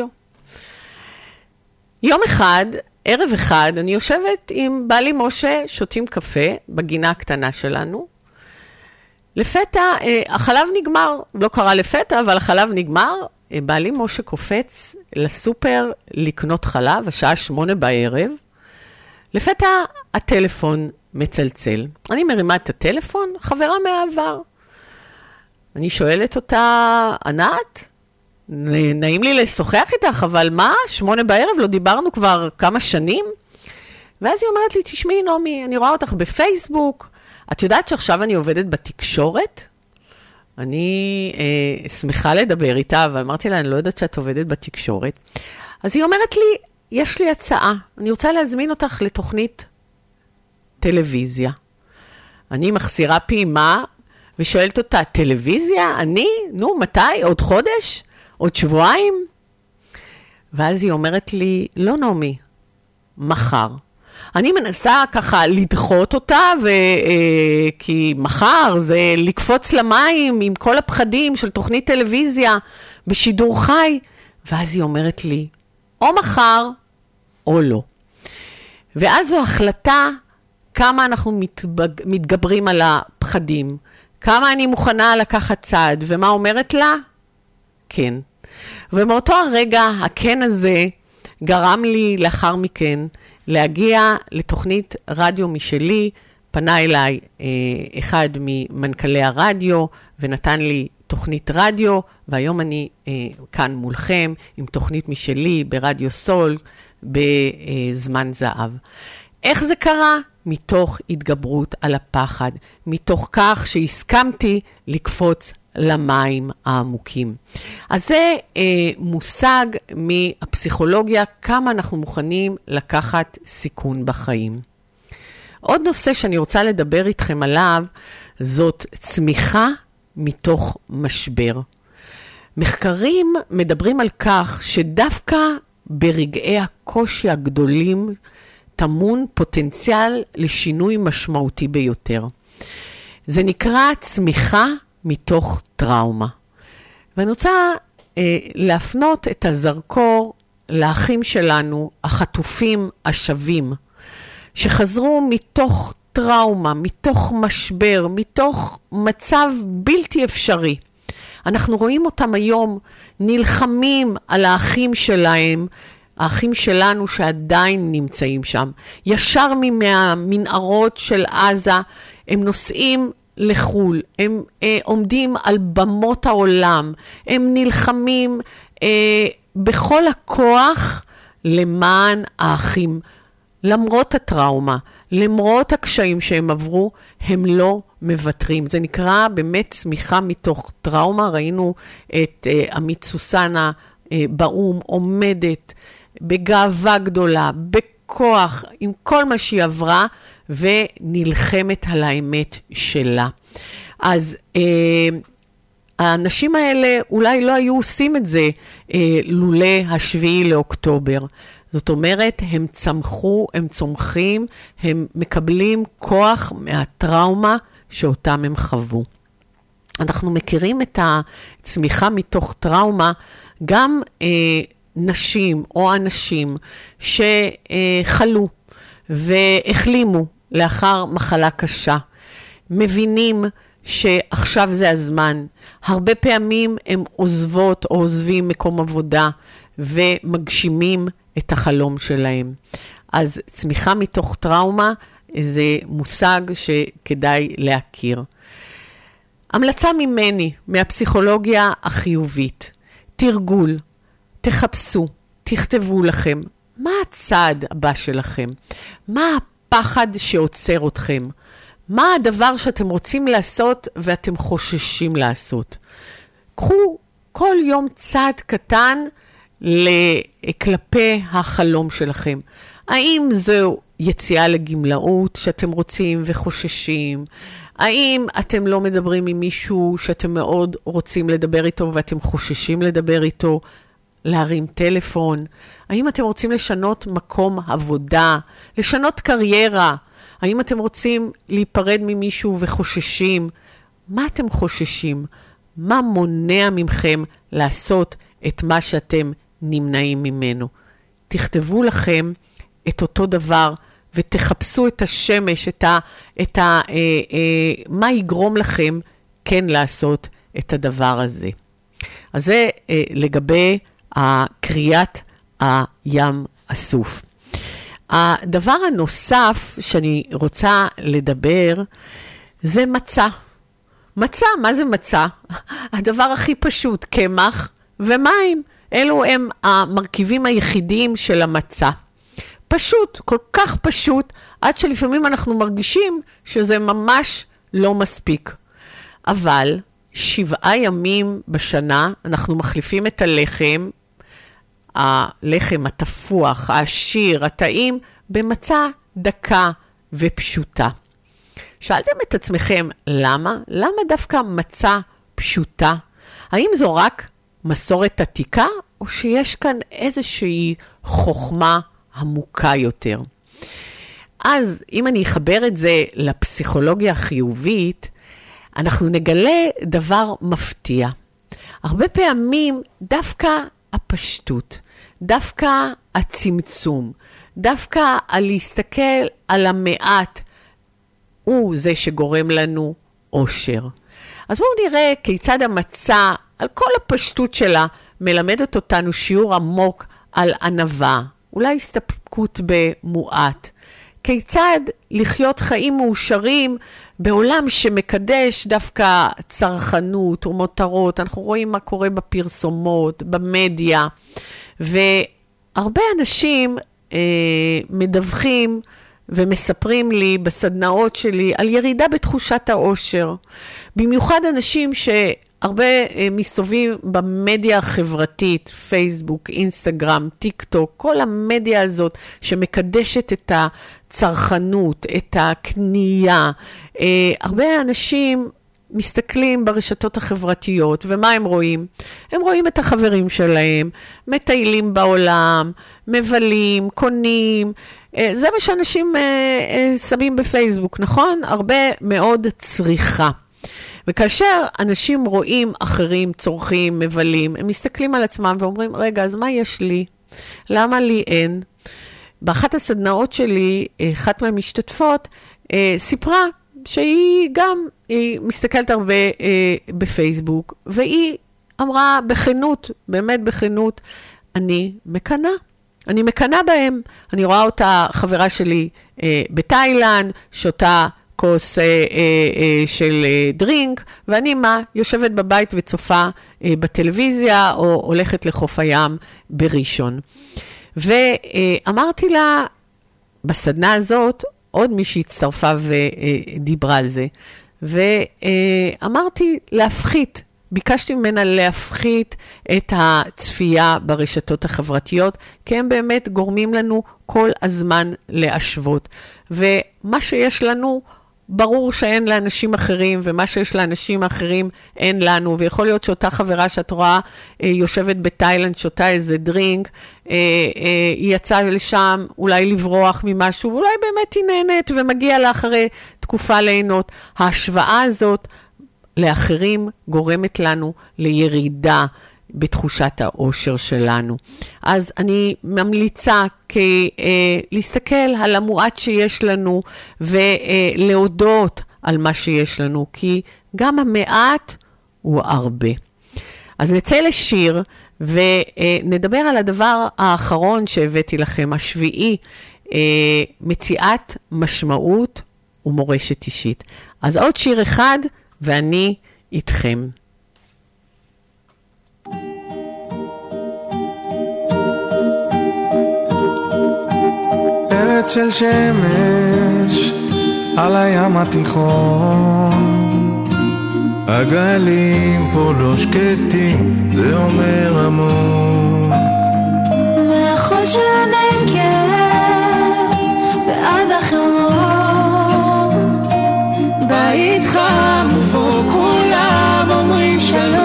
יום אחד, ערב אחד, אני יושבת עם בעלי משה, שותים קפה בגינה הקטנה שלנו. לפתע, החלב נגמר, לא קרה לפתע, אבל החלב נגמר. בעלי משה קופץ לסופר לקנות חלב, השעה 8 בערב. לפתע הטלפון מצלצל. אני מרימה את הטלפון, חברה מהעבר. אני שואלת אותה, ענת, נעים לי לשוחח איתך, אבל מה? 8 בערב, לא דיברנו כבר כמה שנים? ואז היא אומרת לי, תשמעי נעמי, אני רואה אותך בפייסבוק, את יודעת שעכשיו אני עובדת בתקשורת? אני שמחה לדבר איתה, אבל אמרתי לה, אני לא יודעת שאת עובדת בתקשורת. אז היא אומרת לי, יש לי הצעה, אני רוצה להזמין אותך לתוכנית טלוויזיה. אני מחסירה פעימה ושואלת אותה, טלוויזיה? אני? נו, מתי? עוד חודש? עוד שבועיים? ואז היא אומרת לי, לא נעמי, מחר. אני מנסה ככה לדחות אותה, כי מחר זה לקפוץ למים עם כל הפחדים של תוכנית טלוויזיה בשידור חי. ואז היא אומרת לי, או מחר או לא. ואז זו החלטה כמה אנחנו מתגברים על הפחדים, כמה אני מוכנה לקחת צעד, ומה אומרת לה? כן. ומאותו הרגע, הכן הזה גרם לי לאחר מכן להגיע לתוכנית רדיו משלי, פנה אליי אחד ממנכ"לי הרדיו, ונתן לי תוכנית רדיו, והיום אני כאן מולכם עם תוכנית משלי ברדיו סול, בזמן זהב. איך זה קרה? מתוך התגברות על הפחד, מתוך כך שהסכמתי לקפוץ למים העמוקים. אז זה מושג מהפסיכולוגיה, כמה אנחנו מוכנים לקחת סיכון בחיים. עוד נושא שאני רוצה לדבר איתכם עליו, זאת צמיחה מתוך משבר. מחקרים מדברים על כך שדווקא ברגעי הקושי הגדולים, טמון פוטנציאל לשינוי משמעותי ביותר. זה נקרא צמיחה מתוך טראומה. ואני רוצה להפנות את הזרקור לאחים שלנו, החטופים השווים, שחזרו מתוך טראומה, מתוך משבר, מתוך מצב בלתי אפשרי. אנחנו רואים אותם היום נלחמים על האחים שלהם, האחים שלנו שעדיין נמצאים שם. ישר מהמנהרות של עזה, הם נוסעים לחול, הם עומדים על במות העולם, הם נלחמים בכל הכוח למען האחים. למרות הטראומה, למרות הקשיים שהם עברו, הם לא מוותרים. זה נקרא באמת צמיחה מתוך טראומה. ראינו את עמית סוסנה באום עומדת בגאווה גדולה, בכוח, עם כל מה שהיא עברה, ונלחמת על האמת שלה. אז האנשים האלה אולי לא היו עושים את זה לולא השביעי לאוקטובר. זאת אומרת, הם צמחו, הם צומחים, הם מקבלים כוח מהטראומה שאותם הם חוו. אנחנו מכירים את הצמיחה מתוך טראומה, גם נשים או אנשים שחלו והחלימו לאחר מחלה קשה, מבינים שעכשיו זה הזמן. הרבה פעמים הם עוזבות או עוזבים מקום עבודה ומגשימים את החלום שלהם. אז צמיחה מתוך טראומה זה מושג שכדאי להכיר. המלצה ממני, מהפסיכולוגיה החיובית, תרגול, תחפשו, תכתבו לכם, מה הצעד הבא שלכם? מה הפחד שעוצר אתכם? מה הדבר שאתם רוצים לעשות ואתם חוששים לעשות? קחו כל יום צעד קטן כלפי החלום שלכם. האם זו יציאה לגמלאות שאתם רוצים וחוששים? האם אתם לא מדברים עם מישהו שאתם מאוד רוצים לדבר איתו ואתם חוששים לדבר איתו? להרים טלפון? האם אתם רוצים לשנות מקום עבודה? לשנות קריירה? האם אתם רוצים להיפרד ממישהו וחוששים? מה אתם חוששים? מה מונע מכם לעשות את מה שאתם נמנעים ממנו? תכתבו לכם את אותו דבר ותחפשו את השמש, מה יגרום לכם כן לעשות את הדבר הזה. אז זה לגבי קריאת הים הסוף. הדבר הנוסף שאני רוצה לדבר זה מצה. מצה, מה זה מצה? הדבר הכי פשוט, קמח ומים. אלו הם המרכיבים היחידים של המצה. פשוט, כל כך פשוט, עד שלפעמים אנחנו מרגישים שזה ממש לא מספיק. אבל 7 ימים בשנה אנחנו מחליפים את הלחם, הלחם התפוח, העשיר, הטעים, במצה דקה ופשוטה. שאלתם את עצמכם, למה? למה דווקא מצה פשוטה? האם זו רק מסורת עתיקה, או שיש כאן איזושהי חוכמה עמוקה יותר? אז אם אני אחבר את זה לפסיכולוגיה החיובית, אנחנו נגלה דבר מפתיע. הרבה פעמים דווקא הפשטות, דווקא הצמצום, דווקא על להסתכל על המעט, הוא זה שגורם לנו אושר. אז בואו נראה כיצד המצה, על כל הפשטות שלה, מלמדת אותנו שיעור עמוק על ענווה, אולי הסתפקות במועט. כיצד לחיות חיים מאושרים בעולם שמקדש דווקא צרכנות ומותרות. אנחנו רואים מה קורה בפרסומות, במדיה, והרבה אנשים מדווחים ומספרים לי בסדנאות שלי על ירידה בתחושת האושר. במיוחד אנשים שהרבה מסתובבים במדיה החברתית, פייסבוק, אינסטגרם, טיק טוק, כל המדיה הזאת שמקדשת את הצרכנות, את הקנייה. הרבה אנשים מסתכלים ברשתות החברתיות, ומה הם רואים? הם רואים את החברים שלהם, מטיילים בעולם, מבלים, קונים. זה מה שאנשים שמים בפייסבוק, נכון? הרבה מאוד צריכה. וכאשר אנשים רואים אחרים, צורכים, מבלים, הם מסתכלים על עצמם ואומרים, רגע, אז מה יש לי? למה לי אין? באחת הסדנאות שלי, אחת מהמשתתפות, סיפרה שהיא גם, היא מסתכלת הרבה בפייסבוק, והיא אמרה בכנות, באמת בכנות, אני מקנה. אני מקנה בהם. אני רואה אותה חברה שלי בתאילנד, שותה כוס של דרינק, ואני יושבת בבית וצופה בטלוויזיה, או הולכת לחוף הים בראשון. ואמרתי לה, בסדנה הזאת, עוד מישהי הצטרפה ודיברה על זה, ואמרתי להפחית, ביקשתי ממנה להפחית את הצפייה ברשתות החברתיות, כי הם באמת גורמים לנו כל הזמן להשוות. ומה שיש לנו, ברור שאין לאנשים אחרים, ומה שיש לאנשים אחרים אין לנו, ויכול להיות שאותה חברה שאת רואה יושבת בתאילנד, שותה איזה דרינק, היא יצאה לשם אולי לברוח ממשהו, ואולי באמת היא נהנית ומגיעה לאחרי תקופה ליהנות. ההשוואה הזאת לאחרים גורמת לנו לירידה בתחושת האושר שלנו. אז אני ממליצה להסתכל על המועט שיש לנו ולהודות על מה שיש לנו, כי גם המעט הוא הרבה. אז נצא לשיר ונדבר על הדבר האחרון שהבאתי לכם, השביעי, מציאת משמעות ומורשת אישית. אז עוד שיר אחד ואני איתכם. ארץ של שמש על הים התיכון, הגלים פה לא שקטים, זה אומר המון. מהחול של הנגב ועד החרמון, בית חם ובו כולם אומרים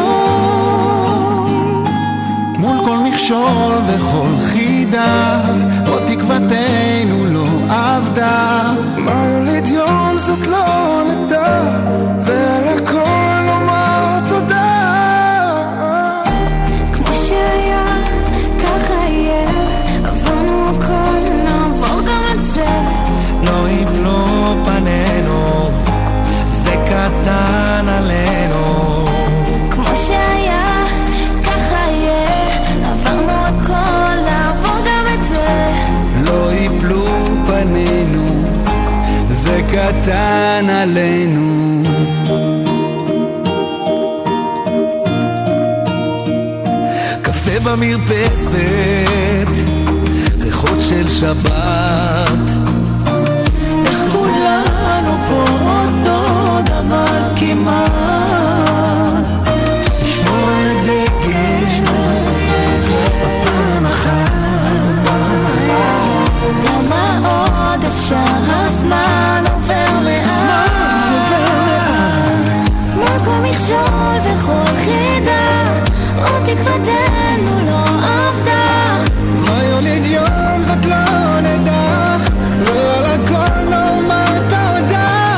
שלום. מול כל מכשול וכל חידה, עוד תקוותנו לא עבדה. מה יוליד יום זאת לא נדע, ועל הכל נאמר תודה. כמו שהיה, ככה יהיה, עברנו הכל, נעבור גם את זה. לא יפלו פנינו, זה קטן עלינו. כמו שהיה, ככה יהיה, עברנו הכל, נעבור גם את זה. לא יפלו פנינו, זה קטן עלינו. קפה במרפסת, ריחות של שבת, איך כולנו פה אותו דבר כמעט. שמור על הדגל, בפעם אחת תקוותנו לא עבדה. מה יוליד יום זאת לא נדע, ועל הכל נאמר תודה.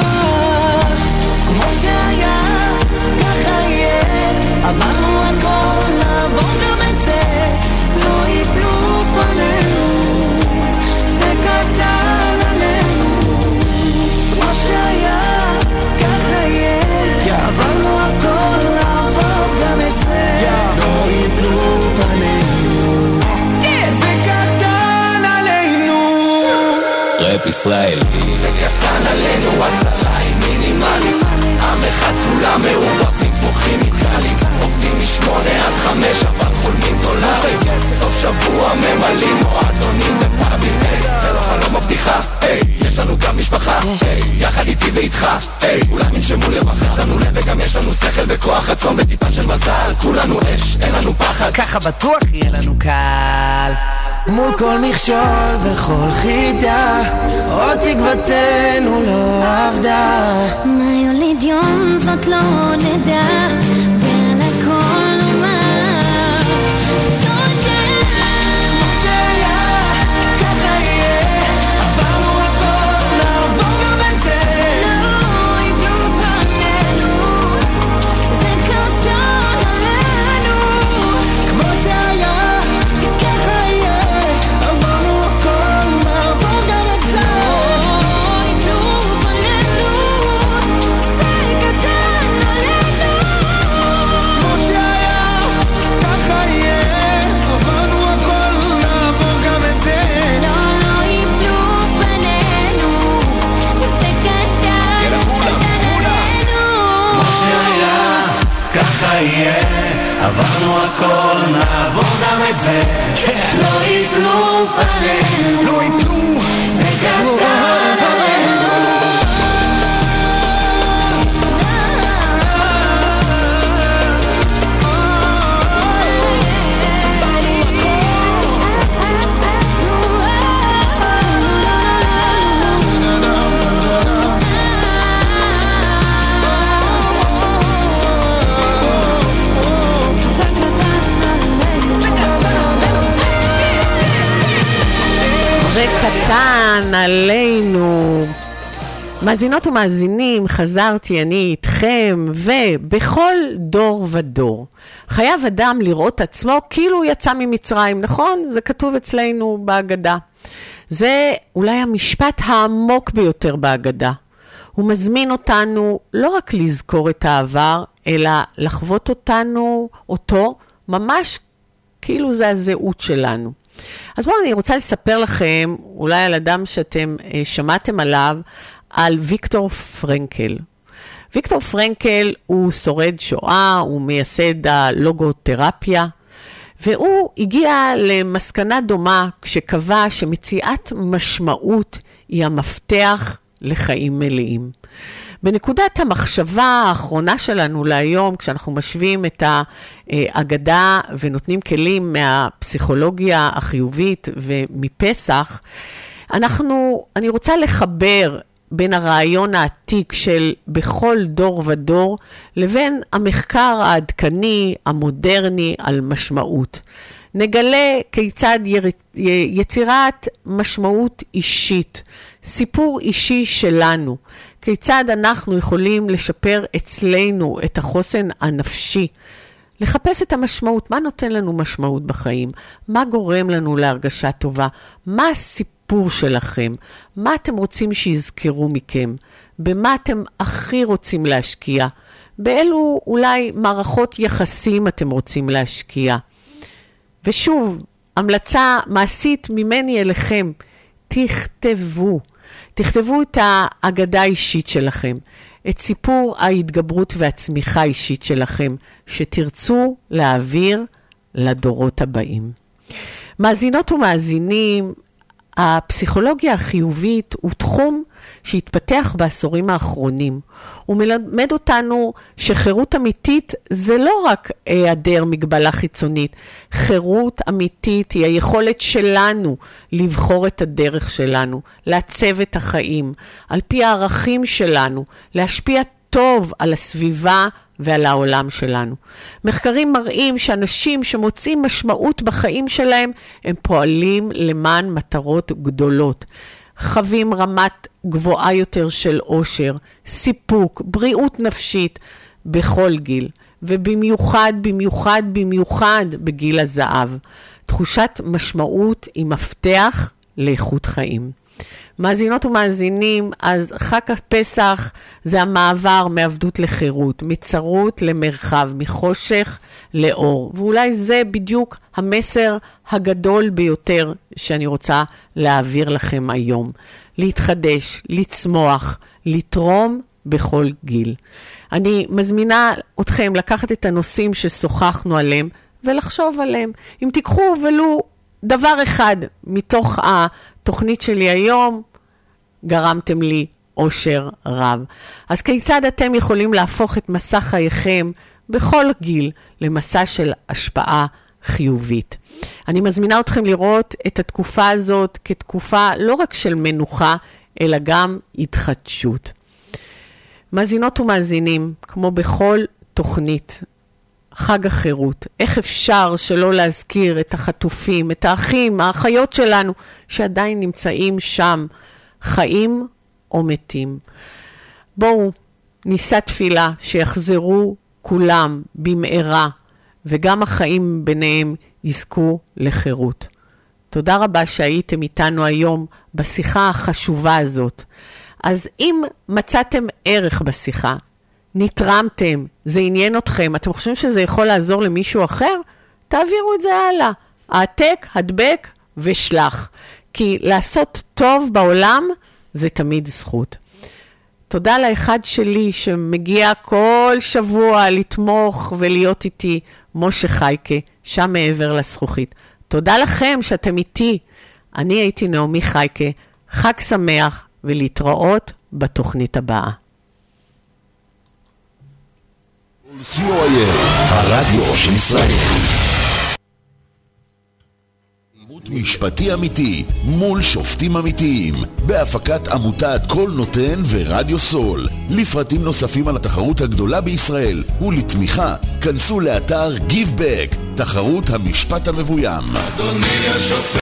כמו שהיה, ככה יהיה, עברנו הכל, נעבור גם את זה. לא יפלו פנינו, זה קטן עלינו. כמו שהיה, ככה יהיה, עברנו הכל, נעבור גם את זה. לא יפלו פנינו, זה קטן עלינו. ראפ ישראלי זה קטן עלינו, הצלה היא מינימלית. עם אחד כולם מעורבבים כמו כימיקלים, עובדים מ8 עד 5 אבל חולמים דולרים. סוף שבוע ממלאים מועדונים ופאבים. זה לא חלום או בדיחה, יש לנו גם משפחה, יחד איתי ואיתך. אולי מנשמו לרווחה, יש לנו לב וגם יש לנו שכל וכוח רצון וטיפה של מזל. כולנו אש, אין לנו פחד, ככה בטוח יהיה לנו קל מול כל מכשול וכל חידה, עוד תקוותנו לא עבדה. מה יוליד יום זאת לא נדע, ועל הכל נאמר תודה. כמו שהיה, ככה יהיה, עברנו הכל, נעבור גם את זה. לא יפלו פנינו, זה קטן עלינו. כמו שהיה, ככה יהיה, עברנו הכל, נעבור גם את זה. לא יפלו פנינו, זה קטן עלינו. כמו שהיה, ככה יהיה, עברנו הכל, נעבור גם את זה. לא יפלו פנינו, זה קטן עלינו. כמו שהיה, ככה יהיה, עברנו הכל, נעבור גם את זה. לא יפלו פנינו, לא יפלו, זה קטן עלינו. זה קטן עלינו. מאזינות ומאזינים, חזרתי אני איתכם, ובכל דור ודור חייב אדם לראות עצמו כאילו הוא יצא ממצרים, נכון? זה כתוב אצלנו בהגדה. זה אולי המשפט העמוק ביותר בהגדה. הוא מזמין אותנו לא רק לזכור את העבר, אלא לחוות אותו ממש כאילו זה הזהות שלנו. אז בואו, אני רוצה לספר לכם אולי על אדם שאתם שמעתם עליו, על ויקטור פרנקל. ויקטור פרנקל הוא שורד שואה, הוא מייסד הלוגותרפיה, והוא הגיע למסקנה דומה כשקבע שמציאת משמעות היא המפתח לחיים מלאים. בנקודת המחשבה האחרונה שלנו להיום, כשאנחנו משווים את האגדה ונותנים כלים מהפסיכולוגיה החיובית ומפסח, אני רוצה לחבר בין הרעיון העתיק של בכל דור ודור, לבין המחקר העדכני, המודרני על משמעות. נגלה כיצד יצירת משמעות אישית, סיפור אישי שלנו, כיצד אנחנו יכולים לשפר אצלנו את החוסן הנפשי, לחפש את המשמעות, מה נותן לנו משמעות בחיים, מה גורם לנו להרגשה טובה, מה הסיפור שלכם, מה אתם רוצים שיזכרו מכם, במה אתם הכי רוצים להשקיע, באילו אולי מערכות יחסים אתם רוצים להשקיע. ושוב, המלצה מעשית ממני אליכם, תכתבו את האגדה האישית שלכם, את סיפור ההתגברות והצמיחה האישית שלכם, שתרצו להעביר לדורות הבאים. מאזינות ומאזינים, הפסיכולוגיה החיובית הוא תחום שהתפתח בעשורים האחרונים. הוא מלמד אותנו שחירות אמיתית זה לא רק היעדר מגבלה חיצונית. חירות אמיתית היא היכולת שלנו לבחור את הדרך שלנו, לעצב את החיים, על פי הערכים שלנו, להשפיע טוב על הסביבה ועל העולם שלנו. מחקרים מראים שאנשים שמוצאים משמעות בחיים שלהם, הם פועלים למען מטרות גדולות. חווים רמת גבוהה יותר של אושר, סיפוק, בריאות נפשית בכל גיל, ובמיוחד, במיוחד, במיוחד בגיל הזהב. תחושת משמעות היא מפתח לאיכות חיים. מאזינות ומאזינים, אז חג הפסח זה המעבר מעבדות לחירות, מצרות למרחב, מחושך לאור. ואולי זה בדיוק המסר הגדול ביותר שאני רוצה להעביר לכם היום. להתחדש, לצמוח, לתרום בכל גיל. אני מזמינה אתכם לקחת את הנושאים ששוחחנו עליהם ולחשוב עליהם. אם תיקחו ולו דבר אחד מתוך התוכנית שלי היום, גרמתם לי אושר רב. אז כיצד אתם יכולים להפוך את מסע חייכם בכל גיל למסע של השפעה חיובית? אני מזמינה אתכם לראות את התקופה הזאת כתקופה לא רק של מנוחה, אלא גם התחדשות. מאזינות ומאזינים, כמו בכל תוכנית, חג החירות, איך אפשר שלא להזכיר את החטופים, את האחים, האחיות שלנו, שעדיין נמצאים שם, חיים או מתים. בואו נישא תפילה שיחזרו כולם במהרה, וגם החיים ביניהם יזכו לחירות. תודה רבה שהייתם איתנו היום בשיחה החשובה הזאת. אז אם מצאתם ערך בשיחה, נתרמתם, זה עניין אתכם, אתם חושבים שזה יכול לעזור למישהו אחר? תעבירו את זה הלאה. העתק, הדבק ושלח. כי לעשות טוב בעולם זה תמיד זכות. תודה לאחד שלי שמגיע כל שבוע לתמוך ולהיות איתי, משה חייקה, שם מעבר לזכוכית. תודה לכם שאתם איתי. אני הייתי נעמי חייקה. חג שמח ולהתראות בתוכנית הבאה. הרדיו של ישראל. עימות משפטי אמיתי מול שופטים אמיתיים, בהפקת עמותת כל נותן ורדיו סול. לפרטים נוספים על התחרות הגדולה בישראל ולתמיכה, כנסו לאתר גיבבק, תחרות המשפט המבוים. אדוני השופט